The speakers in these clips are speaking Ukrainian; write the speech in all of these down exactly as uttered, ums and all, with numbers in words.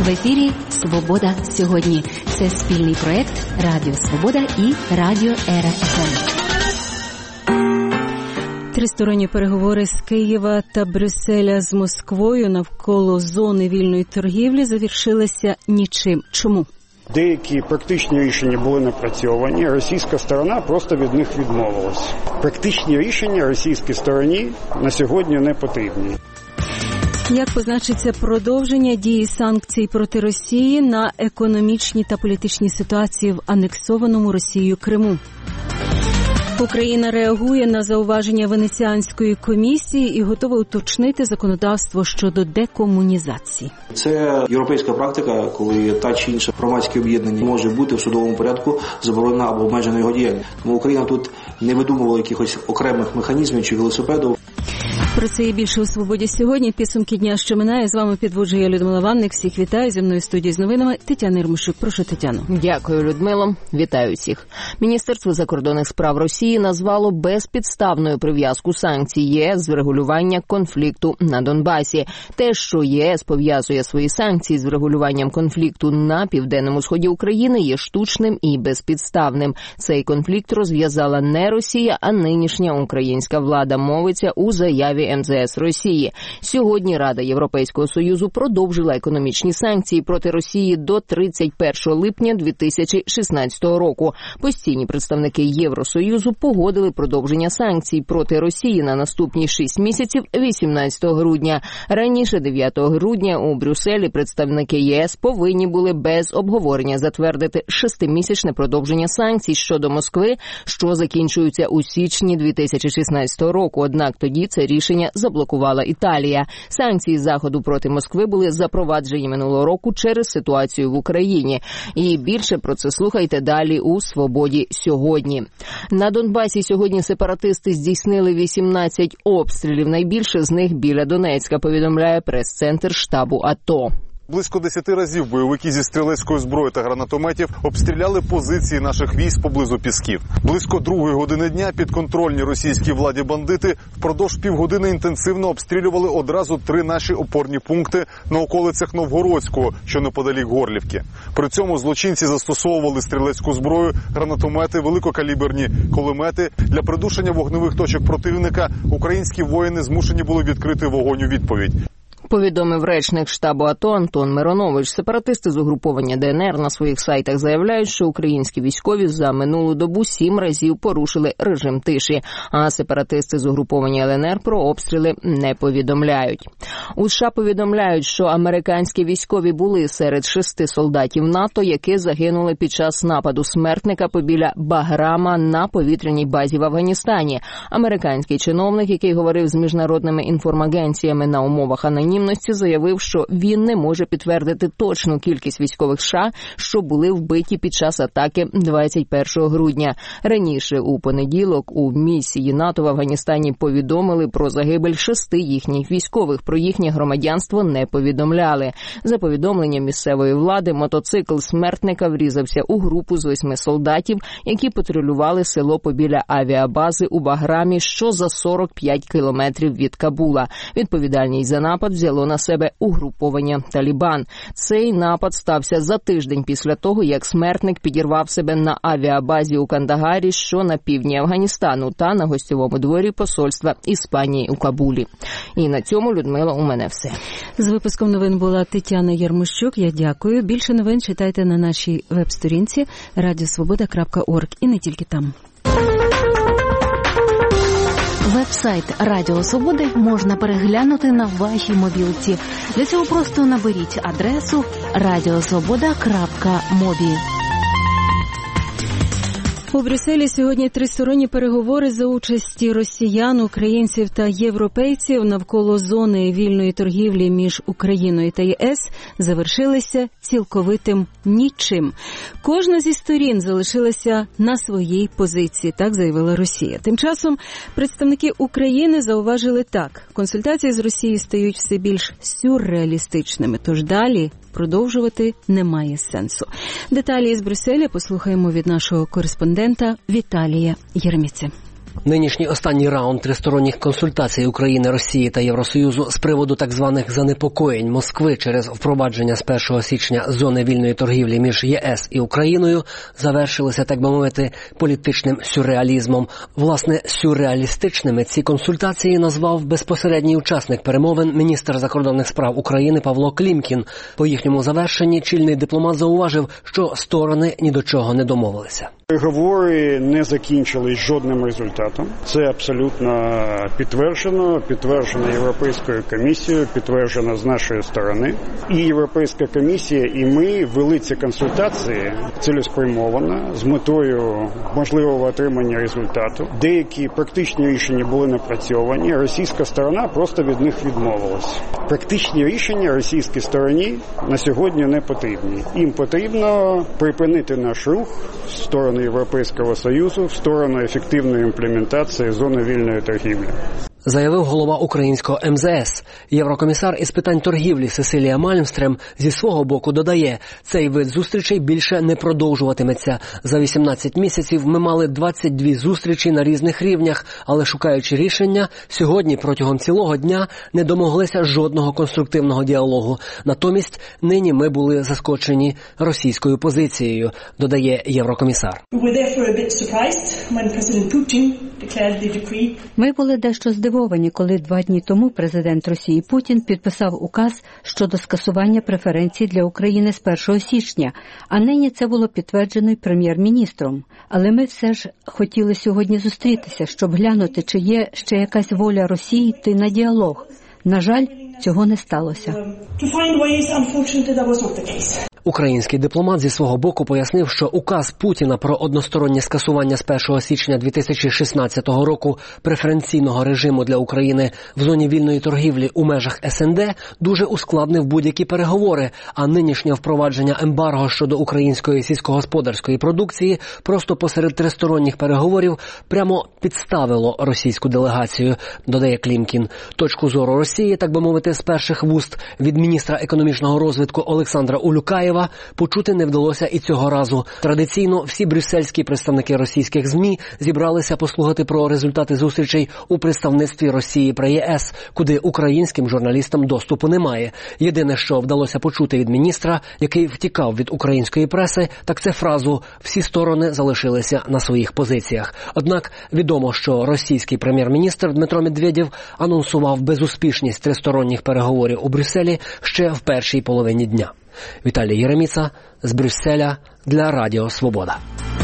В ефірі «Свобода сьогодні». Це спільний проєкт Радіо Свобода і Радіо Ера еф ем. Тристоронні переговори з Києва та Брюсселя з Москвою навколо зони вільної торгівлі завершилися нічим. Чому? Деякі практичні рішення були напрацьовані, російська сторона просто від них відмовилась. Практичні рішення російській стороні на сьогодні не потрібні. Як позначиться продовження дії санкцій проти Росії на економічній та політичній ситуації в анексованому Росією Криму? Україна реагує на зауваження Венеціанської комісії і готова уточнити законодавство щодо декомунізації. Це європейська практика, коли та чи інша громадське об'єднання може бути в судовому порядку заборонена або обмежена його діяльність. Тому Україна тут не видумувала якихось окремих механізмів чи велосипедів. Про це і більше у «Свободі сьогодні». Підсумки дня, що минає. З вами підводжу я, Людмила Ванник. Всіх вітаю. Зі мною в студії з новинами Тетяна Єрмощук. Прошу, Тетяно. Дякую, Людмило. Вітаю всіх. Міністерство закордонних справ Росії назвало безпідставною прив'язку санкцій ЄС з врегулювання конфлікту на Донбасі. Те, що ЄС пов'язує свої санкції з врегулюванням конфлікту на південному сході України, є штучним і безпідставним. Цей конфлікт розв'язала не Росія, а нинішня українська влада, мовиться у заяві ем зе ес Росії. Сьогодні Рада Європейського Союзу продовжила економічні санкції проти Росії до тридцять першого липня дві тисячі шістнадцятого року. Постійні представники Євросоюзу погодили продовження санкцій проти Росії на наступні шість місяців вісімнадцятого грудня. Раніше дев'ятого грудня у Брюсселі представники ЄС повинні були без обговорення затвердити шестимісячне продовження санкцій щодо Москви, що закінчуються у січні дві тисячі шістнадцятого року. Однак тоді це рішення заблокувала Італія. Санкції Заходу проти Москви були запроваджені минулого року через ситуацію в Україні. І більше про це слухайте далі у «Свободі сьогодні». На Донбасі сьогодні сепаратисти здійснили вісімнадцять обстрілів, найбільше з них біля Донецька, повідомляє прес-центр штабу АТО. Близько десяти разів бойовики зі стрілецької зброї та гранатометів обстріляли позиції наших військ поблизу Пісків. Близько другої години дня підконтрольні російській владі бандити впродовж півгодини інтенсивно обстрілювали одразу три наші опорні пункти на околицях Новгородського, що неподалік Горлівки. При цьому злочинці застосовували стрілецьку зброю, гранатомети, великокаліберні кулемети. Для придушення вогневих точок противника українські воїни змушені були відкрити вогонь у відповідь. Повідомив речник штабу АТО Антон Миронович. Сепаратисти з угруповання Де Ен Ер на своїх сайтах заявляють, що українські військові за минулу добу сім разів порушили режим тиші, а сепаратисти з угруповання Ел Ен Ер про обстріли не повідомляють. У США повідомляють, що американські військові були серед шести солдатів НАТО, які загинули під час нападу смертника побіля Баграма на повітряній базі в Афганістані. Американський чиновник, який говорив з міжнародними інформагенціями на умовах анонімності, заявив, що він не може підтвердити точну кількість військових США, що були вбиті під час атаки двадцять першого грудня. Раніше у понеділок у місії НАТО в Афганістані повідомили про загибель шести їхніх військових. Про їхнє громадянство не повідомляли. За повідомленням місцевої влади, мотоцикл смертника врізався у групу з восьми солдатів, які патрулювали село побіля авіабази у Баграмі, що за сорок п'ять кілометрів від Кабула. Відповідальність за напад взяло на себе угруповання «Талібан». Цей напад стався за тиждень після того, як смертник підірвав себе на авіабазі у Кандагарі, що на півдні Афганістану, та на гостьовому дворі посольства Іспанії у Кабулі. І на цьому, Людмила, у мене все. З випуском новин була Тетяна Єрмощук. Я дякую. Більше новин читайте на нашій веб-сторінці радіо свобода крапка орг і не тільки там. Веб-сайт Радіо Свободи можна переглянути на вашій мобілці. Для цього просто наберіть адресу радіо свобода крапка мобі. У Брюсселі сьогодні тристоронні переговори за участі росіян, українців та європейців навколо зони вільної торгівлі між Україною та ЄС завершилися цілковитим нічим. Кожна зі сторін залишилася на своїй позиції, так заявила Росія. Тим часом представники України зауважили так: консультації з Росією стають все більш сюрреалістичними, тож далі продовжувати немає сенсу. Деталі із Брюсселя послухаємо від нашого кореспондента Віталія Єреміци. Нинішній останній раунд тристоронніх консультацій України, Росії та Євросоюзу з приводу так званих занепокоєнь Москви через впровадження з першого січня зони вільної торгівлі між ЄС і Україною завершилися, так би мовити, політичним сюрреалізмом. Власне, сюрреалістичними ці консультації назвав безпосередній учасник перемовин міністр закордонних справ України Павло Клімкін. По їхньому завершенні чільний дипломат зауважив, що сторони ні до чого не домовилися. Переговори не закінчились жодним результатом. Це абсолютно підтверджено, підтверджено Європейською комісією, підтверджено з нашої сторони. І Європейська комісія, і ми вели ці консультації цілеспрямовано, з метою можливого отримання результату. Деякі практичні рішення були напрацьовані, російська сторона просто від них відмовилась. Практичні рішення російській стороні на сьогодні не потрібні. Їм потрібно припинити наш рух в сторону Європейського Союзу, в сторону ефективної імплементації зони вільної торгівлі. Заявив голова українського ем зе ес. Єврокомісар із питань торгівлі Сесилія Мальмстрем зі свого боку додає, цей вид зустрічей більше не продовжуватиметься. За вісімнадцять місяців ми мали двадцять дві зустрічі на різних рівнях, але шукаючи рішення, сьогодні протягом цілого дня не домоглися жодного конструктивного діалогу. Натомість нині ми були заскочені російською позицією, додає єврокомісар. Ми були дещо здивовані, коли два дні тому президент Росії Путін підписав указ щодо скасування преференцій для України з першого січня, а нині це було підтверджено й прем'єр-міністром. Але ми все ж хотіли сьогодні зустрітися, щоб глянути, чи є ще якась воля Росії йти на діалог. На жаль, цього не сталося. Український дипломат зі свого боку пояснив, що указ Путіна про одностороннє скасування з першого січня дві тисячі шістнадцятого року преференційного режиму для України в зоні вільної торгівлі у межах ес ен де дуже ускладнив будь-які переговори, а нинішнє впровадження ембарго щодо української сільськогосподарської продукції просто посеред тристоронніх переговорів прямо підставило російську делегацію, додає Клімкін. Точку зору Росії, так би мовити, з перших вуст від міністра економічного розвитку Олександра Улюкаєва почути не вдалося і цього разу. Традиційно всі брюссельські представники російських ЗМІ зібралися послухати про результати зустрічей у представництві Росії при ЄС, куди українським журналістам доступу немає. Єдине, що вдалося почути від міністра, який втікав від української преси, так це фразу «всі сторони залишилися на своїх позиціях». Однак відомо, що російський прем'єр-міністр Дмитро Медведєв анонсував безуспішність тристоронніх переговорів у Брюсселі ще в першій половині дня. Віталій Єреміца з Брюсселя для Радіо Свобода.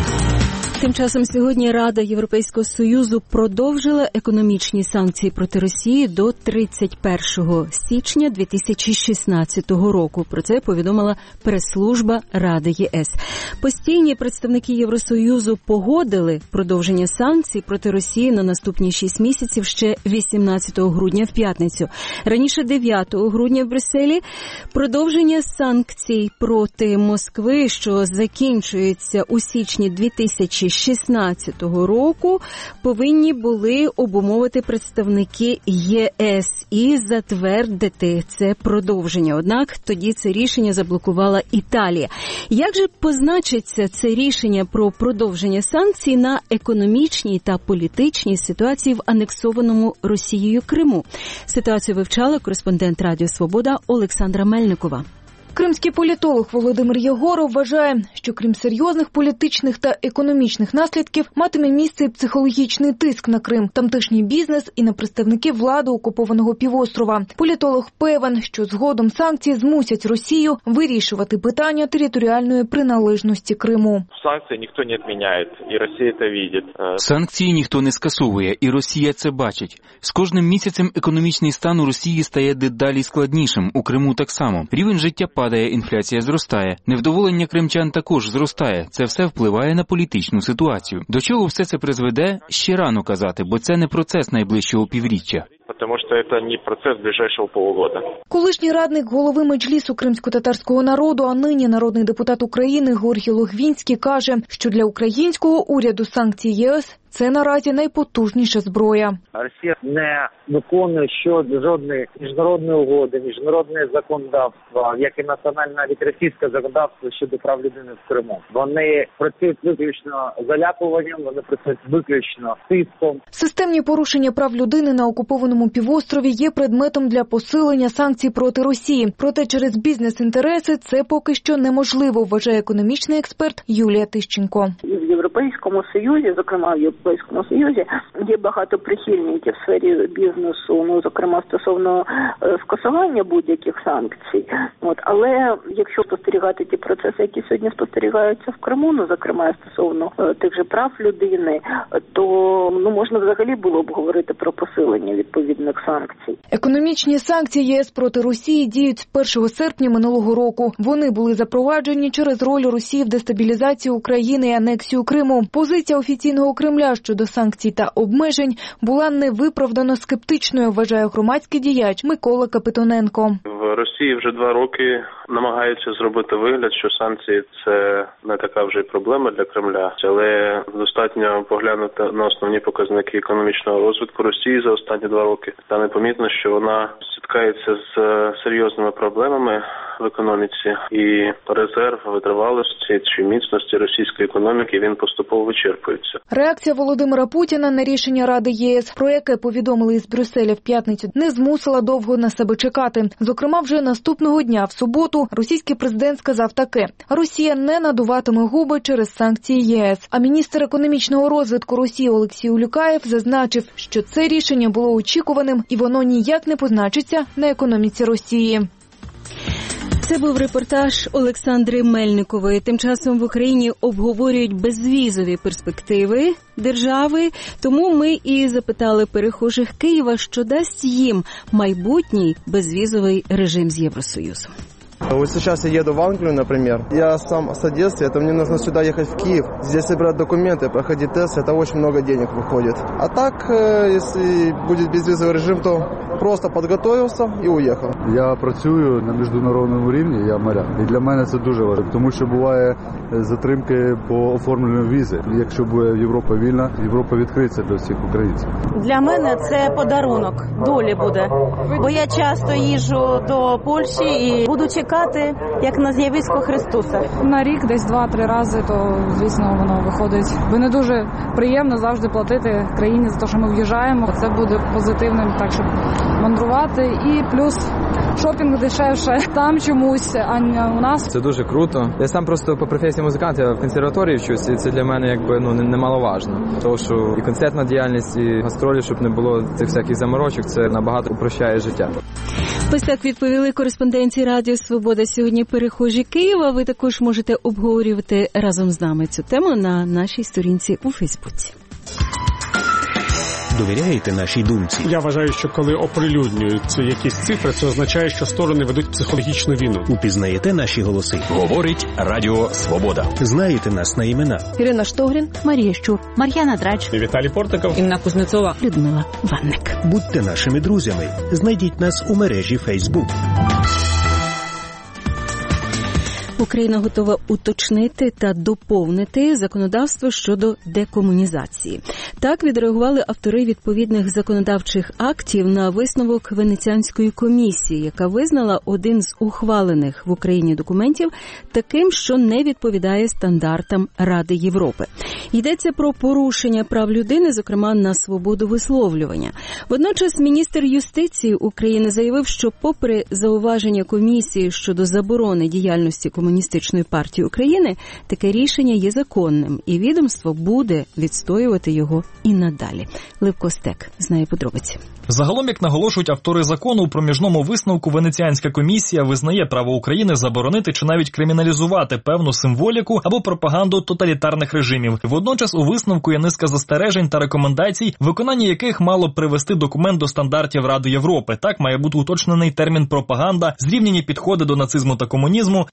Тим часом сьогодні Рада Європейського Союзу продовжила економічні санкції проти Росії до тридцять першого січня дві тисячі шістнадцятого року. Про це повідомила прес-служба Ради ЄС. Постійні представники Євросоюзу погодили продовження санкцій проти Росії на наступні шість місяців ще вісімнадцятого грудня в п'ятницю. Раніше дев'ятого грудня в Брюсселі продовження санкцій проти Москви, що закінчується у січні дві тисячі шістнадцятого року, повинні були обумовити представники ЄС і затвердити це продовження. Однак тоді це рішення заблокувала Італія. Як же позначиться це рішення про продовження санкцій на економічній та політичній ситуації в анексованому Росією Криму? Ситуацію вивчала кореспондент Радіо Свобода Олександра Мельникова. Кримський політолог Володимир Єгоров вважає, що крім серйозних політичних та економічних наслідків, матиме місце і психологічний тиск на Крим, тамтешній бізнес і на представників влади окупованого півострова. Політолог певен, що згодом санкції змусять Росію вирішувати питання територіальної приналежності Криму. Санкції ніхто не відміняє, і Росія це бачить. Санкції ніхто не скасовує, і Росія це бачить. З кожним місяцем економічний стан у Росії стає дедалі складнішим, у Криму так само. Рівень життя падає, інфляція зростає. Невдоволення кримчан також зростає. Це все впливає на політичну ситуацію. До чого все це призведе, ще рано казати, бо це не процес найближчого півріччя. Тому що це не процес ближайшого полугода. Колишній радник голови Меджлісу кримсько-татарського народу, а нині народний депутат України Георгій Логвінський каже, що для українського уряду санкції ЄС – це наразі найпотужніша зброя. Росія не виконує щодо жодної міжнародної угоди, міжнародне законодавство, як і національне, навіть російське законодавство щодо прав людини в Криму. Вони працюють виключно залякуванням, вони працюють виключно тиском. Системні порушення прав людини на окупованому півострові є предметом для посилення санкцій проти Росії. Проте через бізнес-інтереси це поки що неможливо, вважає економічний експерт Юлія Тищенко. В Європейському Союзі, зокрема в Європейському Союзі, є багато прихильників в сфері бізнесу, ну, зокрема, стосовно е, скасування будь-яких санкцій. От, але якщо спостерігати ті процеси, які сьогодні спостерігаються в Криму, ну, зокрема, стосовно е, тих же прав людини, то ну, можна взагалі було б говорити про посилення відповідних санкцій. Економічні санкції ЄС проти Росії діють з першого серпня минулого року. Вони були запроваджені через роль Росії в дестабілізації України і анексію Криму. Позиція офіційного Кремля щодо санкцій та обмежень була невиправдано скептичною, вважає громадський діяч Микола Капитоненко. В Росії вже два роки намагаються зробити вигляд, що санкції – це не така вже й проблема для Кремля, але достатньо поглянути на основні показники економічного розвитку Росії за останні два роки. Та непомітно, що вона стикається з серйозними проблемами в економіці, і резерв витривалості чи міцності російської економіки, він поступово вичерпується. Реакція Володимира Путіна на рішення Ради ЄС, про яке повідомили із Брюсселя в п'ятницю, не змусила довго на себе чекати. Зокрема, вже наступного дня, в суботу, російський президент сказав таке: Росія не надуватиме губи через санкції ЄС. А міністр економічного розвитку Росії Олексій Улюкаєв зазначив, що це рішення було очікуваним і воно ніяк не позначиться на економіці Росії. Це був репортаж Олександри Мельникової. Тим часом в Україні обговорюють безвізові перспективи держави, тому ми і запитали перехожих Києва, що дасть їм майбутній безвізовий режим з Євросоюзом. Вот сейчас я еду в Англию, например. Я сам с Одессы, это мне нужно сюда ехать в Киев. Здесь собирать документы, проходить тест, это очень много денег выходит. А так, если будет безвизовый режим, то просто подготовился і уїхав. Я працюю на міжнародному рівні, я моряк. І для мене це дуже важливо, тому що буває затримки по оформленню візи. Якщо буде Європа вільна, Європа відкриється для всіх українців. Для мене це подарунок долі буде. Бо я часто їжджу до Польщі і буду чекати, як на з'явисько Христуса. На рік десь два-три рази, то, звісно, воно виходить. Бо не дуже приємно завжди платити країні за те, що ми в'їжджаємо. Це буде позитивним, так, щоб мандрувати. І плюс шопінг дешевше там чомусь, а не у нас. Це дуже круто. Я сам просто по професії музикант, я в консерваторії вчусь, і це для мене якби ну немаловажно. Тому що і концертна діяльність, і гастролі, щоб не було цих всяких заморочок, це набагато упрощає життя. Ось так відповіли кореспонденти Радіо Свобода. Сьогодні перехожі Києва. Ви також можете обговорювати разом з нами цю тему на нашій сторінці у Фейсбуці. Довіряєте нашій думці? Я вважаю, що коли оприлюднюються якісь цифри, це означає, що сторони ведуть психологічну війну. Упізнаєте наші голоси? Говорить Радіо Свобода. Знаєте нас на імена? Ірина Штогрін, Марія Щур, Мар'яна Драч, і Віталій Портников, Інна Кузнецова, Людмила Ванник. Будьте нашими друзями. Знайдіть нас у мережі Фейсбук. Україна готова уточнити та доповнити законодавство щодо декомунізації. Так відреагували автори відповідних законодавчих актів на висновок Венеціанської комісії, яка визнала один з ухвалених в Україні документів таким, що не відповідає стандартам Ради Європи. Йдеться про порушення прав людини, зокрема на свободу висловлювання. Водночас міністр юстиції України заявив, що попри зауваження комісії щодо заборони діяльності комуністичної Комуністичної партії України, таке рішення є законним, і відомство буде відстоювати його і надалі. Левко Стек знає подробиці. Загалом, як наголошують автори закону, у проміжному висновку Венеціанська комісія визнає право України заборонити чи навіть криміналізувати певну символіку або пропаганду тоталітарних режимів. Водночас у висновку є низка застережень та рекомендацій, виконання яких мало б привести документ до стандартів Ради Європи. Так має бути уточнений термін пропаганда, зрівняні підходи до нацизму та комунізму. Також у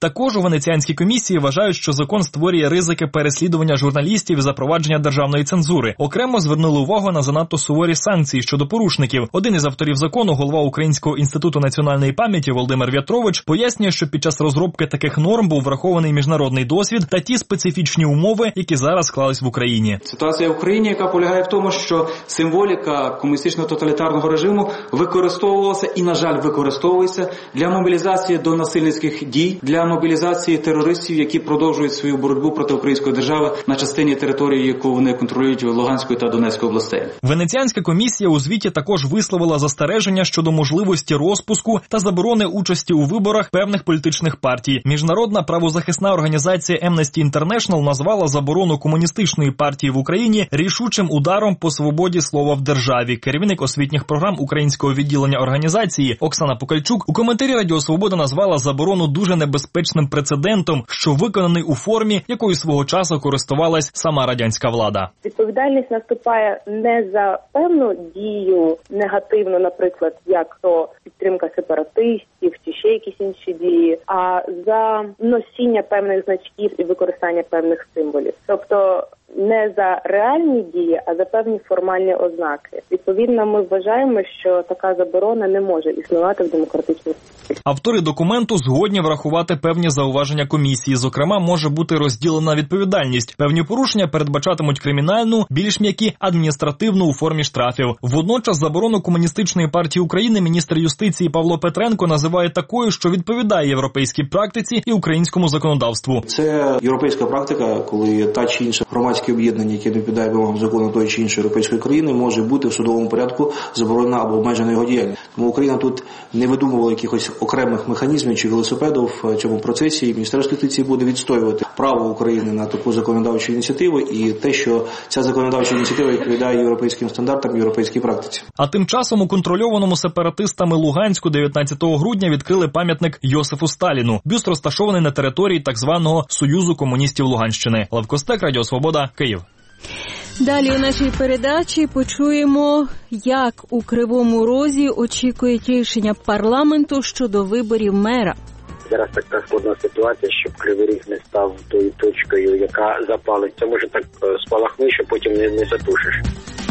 Венеціанській комісії вважають, що закон створює ризики переслідування журналістів і запровадження державної цензури. Окремо звернули увагу на занадто суворі санкції щодо порушників. Один із авторів закону, голова Українського інституту національної пам'яті Володимир В'ятрович, пояснює, що під час розробки таких норм був врахований міжнародний досвід та ті специфічні умови, які зараз склались в Україні. Ситуація в Україні, яка полягає в тому, що символіка комуністичного тоталітарного режиму використовувалася і, на жаль, використовується для мобілізації до насильницьких дій, для мобілізації терористів, які продовжують свою боротьбу проти української держави на частині території, яку вони контролюють в Луганської та Донецької областей. Венеціанська комісія у звіті також висловила застереження щодо можливості розпуску та заборони участі у виборах певних політичних партій. Міжнародна правозахисна організація Amnesty International назвала заборону комуністичної партії в Україні рішучим ударом по свободі слова в державі. Керівник освітніх програм українського відділення організації Оксана Покальчук у коментарі Радіо Свобода назвала заборону дуже небезпечним прецедентом, що виконаний у формі, якою свого часу користувалась сама радянська влада. Відповідальність наступає не за певну дію негативну, наприклад, як то підтримка сепаратистів чи ще якісь інші дії, а за носіння певних значків і використання певних символів. Тобто не за реальні дії, а за певні формальні ознаки. Відповідно, ми вважаємо, що така заборона не може існувати в демократичному світі. Автори документу згодні врахувати певні зауваження комісії. Зокрема, може бути розділена відповідальність. Певні порушення передбачатимуть кримінальну, більш м'які – адміністративну у формі штрафів. Водночас заборону Комуністичної партії України міністр юстиції Павло Петренко називає такою, що відповідає європейській практиці і українському законодавству. Це європейська практика, коли та чи інша громадське об'єднання, яке не відповідає вимогам закону тої чи іншої європейської країни, може бути в судовому порядку заборонена або обмежена його діяльність. Тому Україна тут не видумувала якихось окремих механізмів чи велосипедів в цьому процесі. Міністерство юстиції буде відстоювати право України на таку законодавчу ініціативу і те, що ця законодавча ініціатива відповідає європейським стандартам, європейській практиці. А тим часом у контрольованому сепаратистами Луганську дев'ятнадцятого грудня відкрили пам'ятник Йосифу Сталіну. Бюст розташований на території так званого Союзу комуністів Луганщини. Лев Костек, Радіо Свобода, Київ. Далі у нашій передачі почуємо, як у Кривому Розі очікують рішення парламенту щодо виборів мера. Зараз така складна ситуація, щоб Кривий Ріг не став тою точкою, яка запалить. Це може так спалахнути, що потім не, не затушиш.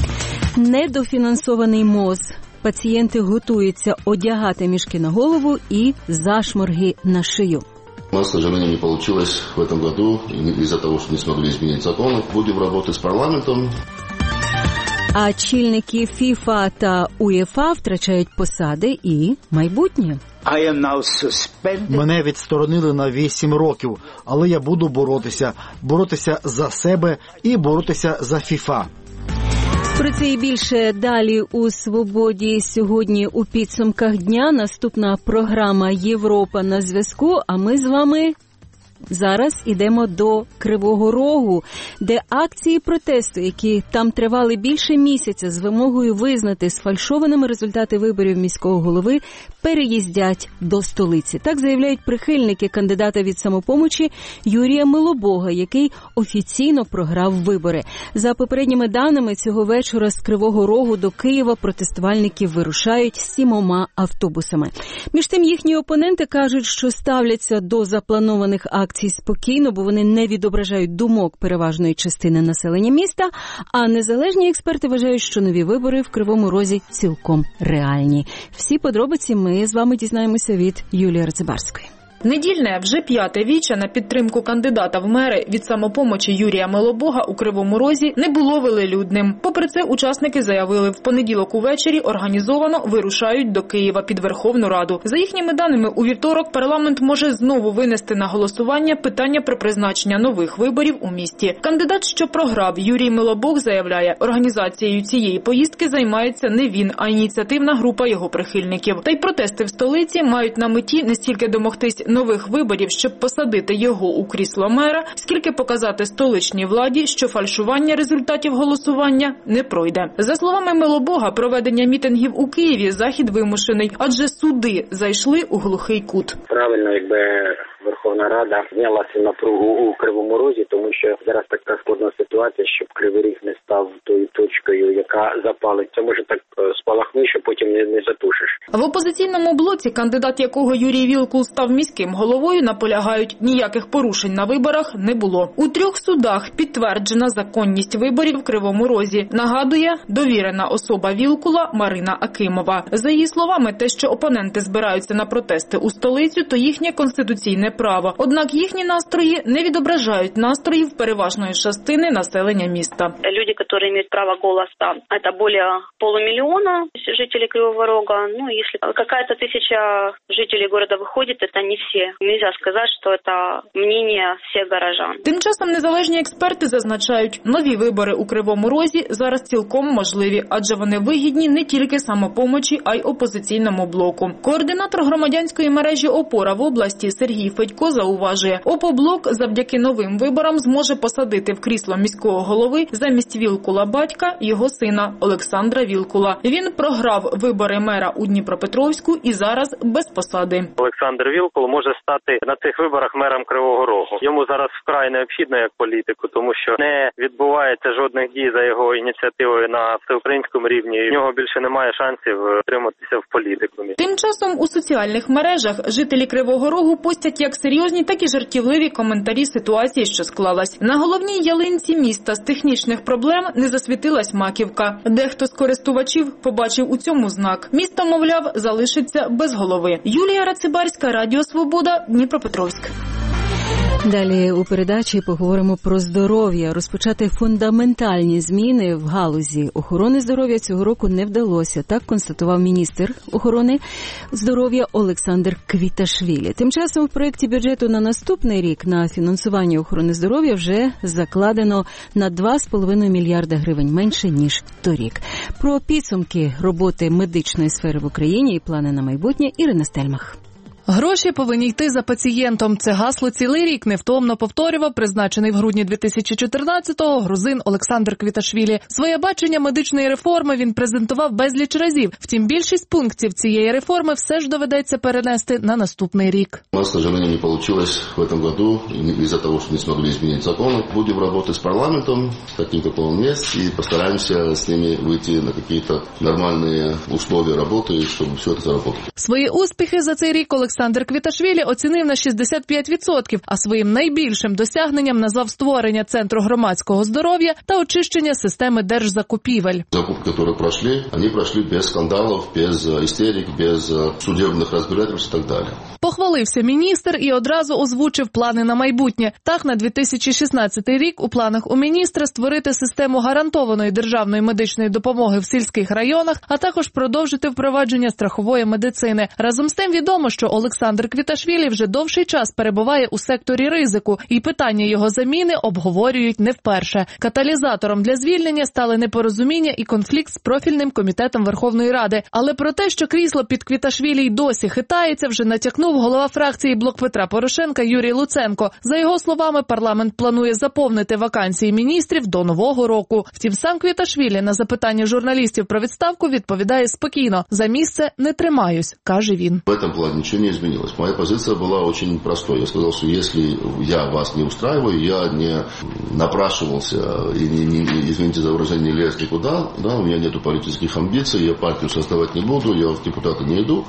Недофінансований МОЗ. Пацієнти готуються одягати мішки на голову і зашморги на шию. У нас, к сожалению, не получилось в этом году из-за того, что не смогли изменить законы. Будем работать с парламентом. А чільники ФІФА та УЄФА втрачають посади і майбутнє. Мене відсторонили на вісім років, але я буду боротися. Боротися за себе і боротися за ФІФА. Про це і більше далі у «Свободі» сьогодні у підсумках дня. Наступна програма «Європа на зв'язку», а ми з вами зараз ідемо до Кривого Рогу, де акції протесту, які там тривали більше місяця з вимогою визнати сфальшованими результати виборів міського голови, переїздять до столиці. Так заявляють прихильники кандидата від «Самопомочі» Юрія Милобога, який офіційно програв вибори. За попередніми даними, цього вечора з Кривого Рогу до Києва протестувальники вирушають сімома автобусами. Між тим, їхні опоненти кажуть, що ставляться до запланованих акцій спокійно, бо вони не відображають думок переважної частини населення міста, а незалежні експерти вважають, що нові вибори в Кривому Розі цілком реальні. Всі подробиці ми з вами дізнаємося від Юлії Рацибарської. Недільне вже п'яте віче на підтримку кандидата в мери від «Самопомочі» Юрія Милобога у Кривому Розі не було велелюдним. Попри це, учасники заявили, в понеділок увечері організовано вирушають до Києва під Верховну Раду. За їхніми даними, у вівторок парламент може знову винести на голосування питання про призначення нових виборів у місті. Кандидат, що програв, Юрій Милобог, заявляє, організацією цієї поїздки займається не він, а ініціативна група його прихильників. Та й протести в столиці мають на меті не стільки домогтись нових виборів, щоб посадити його у крісло мера, скільки показати столичній владі, що фальшування результатів голосування не пройде. За словами Милобога, проведення мітингів у Києві – захід вимушений, адже суди зайшли у глухий кут. Правильно, якби Верховна Рада зняла цю напругу у Кривому Розі, тому що зараз така складна ситуація, щоб Кривий Ріг не став тою точкою, яка запалить. Це може так спалахнути, що потім не, не затушиш. В опозиційному блоці, кандидат якого Юрій Вілкул став міським головою, наполягають, ніяких порушень на виборах не було. У трьох судах підтверджена законність виборів в Кривому Розі. Нагадує, довірена особа Вілкула Марина Акимова. За її словами, те, що опоненти збираються на протести у столицю, то їхнє конституційне право. Однак їхні настрої не відображають настроїв переважної частини населення міста. Люди, які мають право голосу, це більше полумільйона жителів Кривого Рога. Ну, якщо якась тисяча жителів міста виходить, це не всі. Нельзя сказати, що це мнення всіх горожан. Тим часом незалежні експерти зазначають, нові вибори у Кривому Розі зараз цілком можливі, адже вони вигідні не тільки Самопомочі, а й опозиційному блоку. Координатор громадянської мережі «Опора» в області Сергій Федько зауважує, «Опоблок» завдяки новим виборам зможе посадити в крісло міського голови замість Вілкула батька його сина Олександра Вілкула. Він програв вибори мера у Дніпропетровську і зараз без посади. Олександр Вілкул може стати на цих виборах мером Кривого Рогу. Йому зараз вкрай необхідно як політику, тому що не відбувається жодних дій за його ініціативою на всеукраїнському рівні. У нього більше немає шансів отриматися в політикумі. Тим часом у соціальних мережах жителі Кривого Рогу постять як серйозні, так і жартівливі коментарі ситуації, що склалась. На головній ялинці міста з технічних проблем не засвітилась маківка. Дехто з користувачів побачив у цьому знак. Місто, мовляв, залишиться без голови. Юлія Рацибарська, Радіо Свобода, Дніпропетровськ. Далі у передачі поговоримо про здоров'я. Розпочати фундаментальні зміни в галузі охорони здоров'я цього року не вдалося. Так констатував міністр охорони здоров'я Олександр Квіташвілі. Тим часом в проєкті бюджету на наступний рік на фінансування охорони здоров'я вже закладено на два з половиною мільярда гривень менше, ніж торік. Про підсумки роботи медичної сфери в Україні і плани на майбутнє Ірина Стельмах. Гроші повинні йти за пацієнтом. Це гасло цілий рік невтомно повторював призначений в грудні дві тисячі чотирнадцятого грузин Олександр Квіташвілі. Своє бачення медичної реформи він презентував безліч разів. Втім, більшість пунктів цієї реформи все ж доведеться перенести на наступний рік. У нас, к сожалению, не получилось в этом году из-за того, что не смогли изменить законы. Будем работать с парламентом, хотим какого месте, и постараемся с ними выйти на какие-то нормальные условия работы, чтобы все это заработало. Свої успіхи за цей рік Олександр Олександр Квіташвілі оцінив на шістдесят п'ять відсотків, а своїм найбільшим досягненням назвав створення Центру громадського здоров'я та очищення системи держзакупівель. Закупки, які пройшли, вони пройшли без скандалів, без істерик, без судебних розбирательств і так далі. Похвалився міністр і одразу озвучив плани на майбутнє. Так, на дві тисячі шістнадцятий рік у планах у міністра створити систему гарантованої державної медичної допомоги в сільських районах, а також продовжити впровадження страхової медицини. Разом з тим відомо, що Олександр Квіташвілі вже довший час перебуває у секторі ризику, і питання його заміни обговорюють не вперше. Каталізатором для звільнення стали непорозуміння і конфлікт з профільним комітетом Верховної Ради. Але про те, що крісло під Квіташвілі й досі хитається, вже натякнув голова фракції «Блок Петра Порошенка» Юрій Луценко. За його словами, парламент планує заповнити вакансії міністрів до Нового року. Втім, сам Квіташвілі на запитання журналістів про відставку відповідає спокійно. За місце не тримаюсь, каже він. В этом плане ничего не изменилось. Моя позиция была очень простой. Я сказал, что если я вас не устраиваю, я не напрашивался и, не, не, извините за выражение, не лез никуда. Да, у меня нету политических амбиций, я партию создавать не буду, я в депутаты не иду.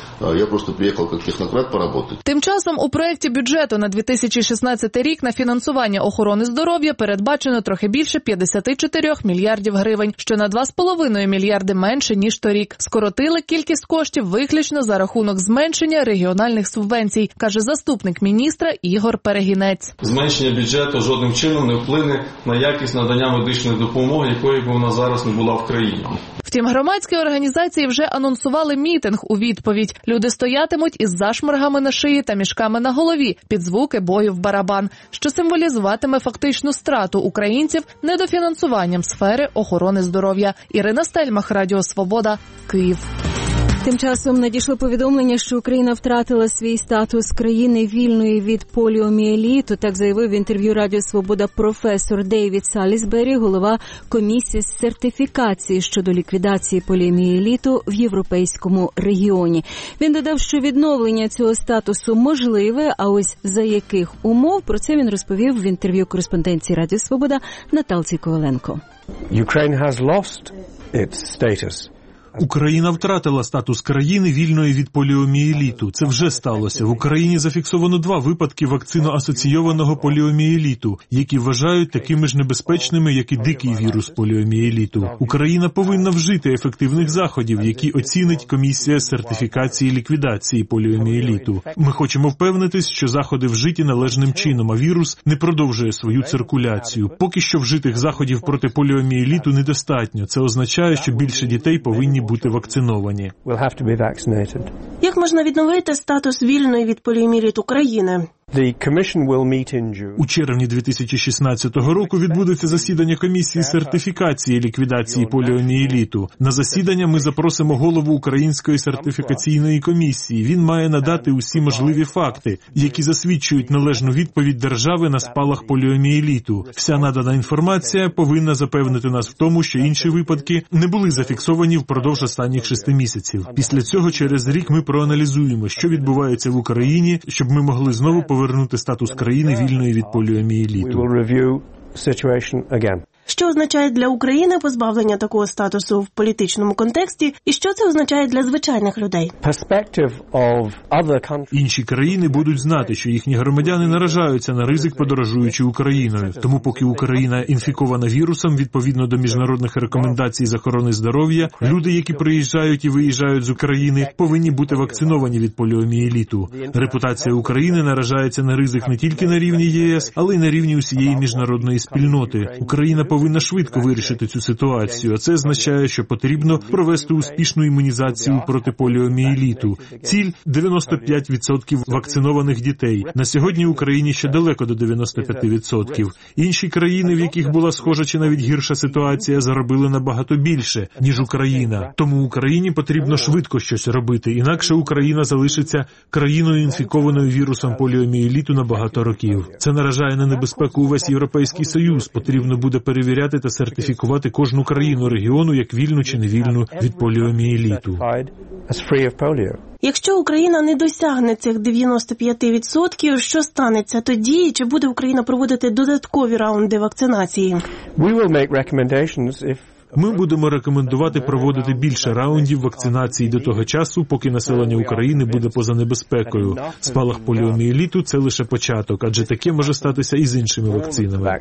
Я просто приїхав як технократ поработати. Тим часом у проєкті бюджету на дві тисячі шістнадцятий рік на фінансування охорони здоров'я передбачено трохи більше п'ятдесят чотири мільярдів гривень, що на два з половиною мільярди менше, ніж торік. Скоротили кількість коштів виключно за рахунок зменшення регіональних субвенцій, каже заступник міністра Ігор Перегінець. Зменшення бюджету жодним чином не вплине на якість надання медичної допомоги, якої б вона зараз не була в країні. Втім, громадські організації вже анонсували мітинг у відповідь. Люди стоятимуть із зашморгами на шиї та мішками на голові під звуки бою в барабан, що символізуватиме фактичну страту українців недофінансуванням сфери охорони здоров'я. Ірина Стельмах, Радіо Свобода, Київ. Тим часом надійшло повідомлення, що Україна втратила свій статус країни вільної від поліомієліту. Так заявив в інтерв'ю Радіо Свобода професор Дейвід Салісбері, голова комісії з сертифікації щодо ліквідації поліомієліту в європейському регіоні. Він додав, що відновлення цього статусу можливе, а ось за яких умов, про це він розповів в інтерв'ю кореспонденції Радіо Свобода Наталці Коваленко. Ukraine has lost its status. Україна втратила статус країни вільної від поліомієліту. Це вже сталося. В Україні зафіксовано два випадки вакцино-асоційованого поліомієліту, які вважають такими ж небезпечними, як і дикий вірус поліомієліту. Україна повинна вжити ефективних заходів, які оцінить комісія з сертифікації і ліквідації поліомієліту. Ми хочемо впевнитись, що заходи вжиті належним чином, а вірус не продовжує свою циркуляцію. Поки що вжитих заходів проти поліомієліту недостатньо. Це означає, що більше дітей повинні бути вакциновані. Як можна відновити статус вільної від поліомієліту країни? У червні дві тисячі шістнадцятого року відбудеться засідання комісії сертифікації і ліквідації поліомієліту. На засідання ми запросимо голову Української сертифікаційної комісії. Він має надати усі можливі факти, які засвідчують належну відповідь держави на спалах поліомієліту. Вся надана інформація повинна запевнити нас в тому, що інші випадки не були зафіксовані впродовж останніх шести місяців. Після цього через рік ми проаналізуємо, що відбувається в Україні, щоб ми могли знову повернути статус країни вільної від поліомієліту. Що означає для України позбавлення такого статусу в політичному контексті, і що це означає для звичайних людей? Інші країни будуть знати, що їхні громадяни наражаються на ризик, подорожуючи Україною. Тому поки Україна інфікована вірусом, відповідно до міжнародних рекомендацій з охорони здоров'я, люди, які приїжджають і виїжджають з України, повинні бути вакциновані від поліомієліту. Репутація України наражається на ризик не тільки на рівні ЄС, але й на рівні усієї міжнародної спільноти. Україна повинна швидко вирішити цю ситуацію, а це означає, що потрібно провести успішну імунізацію проти поліомієліту. Ціль – дев'яносто п'ять відсотків вакцинованих дітей. На сьогодні Україні ще далеко до дев'яносто п'ять відсотків. Інші країни, в яких була схожа чи навіть гірша ситуація, заробили набагато більше, ніж Україна. Тому Україні потрібно швидко щось робити, інакше Україна залишиться країною, інфікованою вірусом поліомієліту на багато років. Це наражає на небезпеку увесь Європейський Союз. Потрібно буде перевіряти та сертифікувати кожну країну регіону як вільну чи невільну від поліомієліту. Якщо Україна не досягне цих дев'яносто п'ять відсотків, що станеться тоді? Чи буде Україна проводити додаткові раунди вакцинації? Ми будемо рекомендувати проводити більше раундів вакцинації до того часу, поки населення України буде поза небезпекою. Спалах поліомієліту – це лише початок, адже таке може статися і з іншими вакцинами.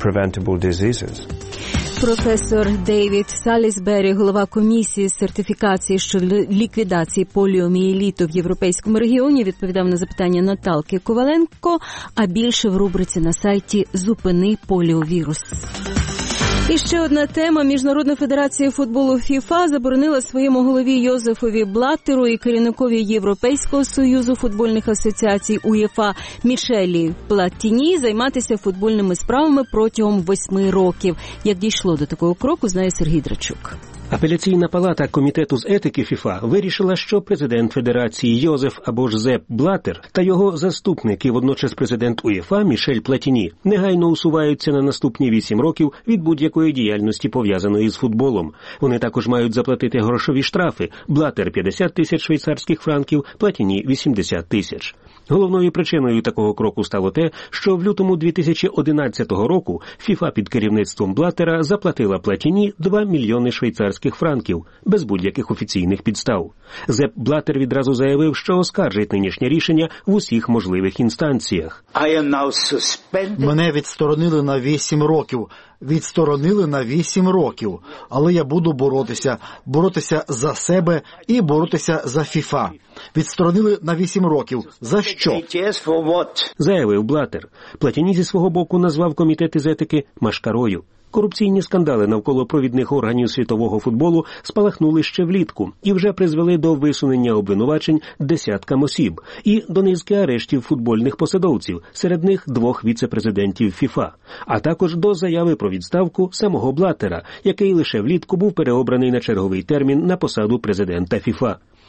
Професор Дейвід Салісбері, голова комісії з сертифікації щодо ліквідації поліомієліту в європейському регіоні, відповідав на запитання Наталки Коваленко, а більше в рубриці на сайті «Зупини поліовірус». І ще одна тема. Міжнародна федерація футболу ФІФА заборонила своєму голові Йозефові Блаттеру і керівникові Європейського союзу футбольних асоціацій УЄФА Мішелі Платіні займатися футбольними справами протягом восьми років. Як дійшло до такого кроку, знає Сергій Драчук. Апеляційна палата комітету з етики ФІФА вирішила, що президент Федерації Йозеф або ж Зеп Блаттер та його заступник і водночас президент УЄФА Мішель Платіні негайно усуваються на наступні вісім років від будь-якої діяльності, пов'язаної з футболом. Вони також мають заплатити грошові штрафи. Блаттер – п'ятдесят тисяч швейцарських франків, Платіні – вісімдесят тисяч. Головною причиною такого кроку стало те, що в лютому дві тисячі одинадцятого року ФІФА під керівництвом Блаттера заплатила Платіні два мільйони швейцарських франків, без будь-яких офіційних підстав. Зеп Блаттер відразу заявив, що оскаржить нинішнє рішення в усіх можливих інстанціях. Мене відсторонили на вісім років. Відсторонили на вісім років. Але я буду боротися. Боротися за себе і боротися за ФІФА. Відсторонили на вісім років. За що? Заявив Блаттер. Платіні зі свого боку назвав комітет із етики машкарою. Корупційні скандали навколо провідних органів світового футболу спалахнули ще влітку і вже призвели до висунення обвинувачень десяткам осіб і до низки арештів футбольних посадовців, серед них двох віце-президентів ФІФА, а також до заяви про відставку самого Блаттера, який лише влітку був переобраний на черговий термін на посаду президента ФІФА.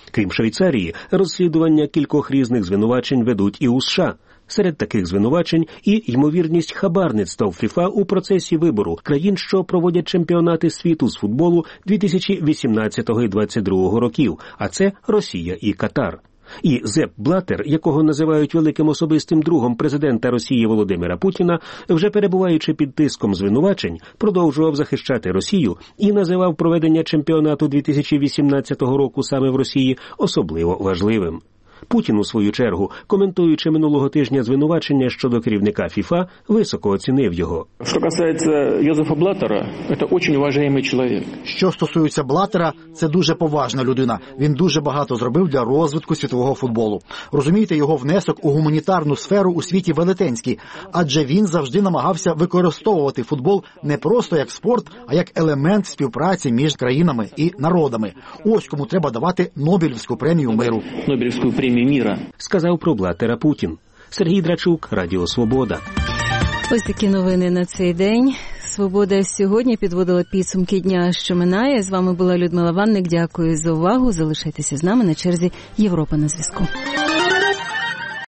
Крім Швейцарії, розслідування кількох різних звинувачень ведуть і у США. Серед таких звинувачень і ймовірність хабарництва в ФІФА у процесі вибору країн, що проводять чемпіонати світу з футболу дві тисячі вісімнадцятого і двадцять другого років, а це Росія і Катар. І Зепп Блаттер, якого називають великим особистим другом президента Росії Володимира Путіна, вже перебуваючи під тиском звинувачень, продовжував захищати Росію і називав проведення чемпіонату дві тисячі вісімнадцятого року саме в Росії особливо важливим. Путін, у свою чергу, коментуючи минулого тижня звинувачення щодо керівника ФІФА, високо оцінив його. Що касається Йозефа Блаттера, це дуже уважаємий чоловік. Що стосується Блаттера, це дуже поважна людина. Він дуже багато зробив для розвитку світового футболу. Розумієте, його внесок у гуманітарну сферу у світі велетенський, адже він завжди намагався використовувати футбол не просто як спорт, а як елемент співпраці між країнами і народами. Ось кому треба давати Нобелівську премію миру. Нобелівську премію міра, сказав про Блаттера Путін. Сергій Драчук, Радіо Свобода. Ось такі новини на цей день. Свобода сьогодні підводила підсумки дня, що минає. З вами була Людмила Ванник. Дякую за увагу. Залишайтеся з нами. На черзі Європа на зв'язку.